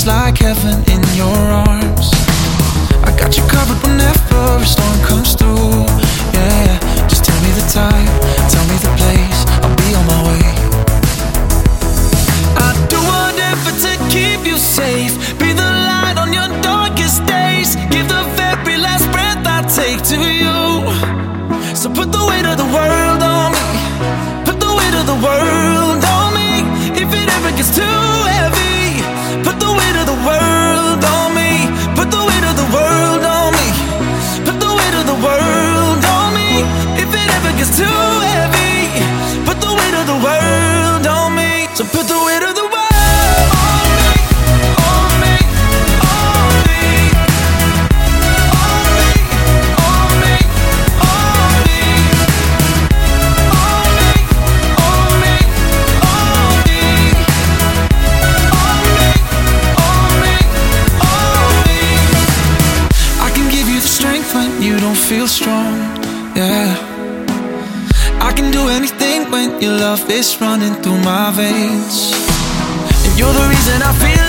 like heaven in your arms. I got you covered whenever a storm comes through. Yeah, just tell me the time, tell me the place, I'll be on my way. I'd do whatever to keep you safe, be the light on your darkest days, give the very last breath I take to you. So put the weight of the world on me, put the weight of the world on me. If it ever gets too heavy, put the weight of the world on me, put the weight of the world on me, put the weight of the world on me. If it ever gets too heavy, put the weight of the world on me. So put the weight of the world feel strong, yeah. I can do anything when your love is running through my veins. And you're the reason I feel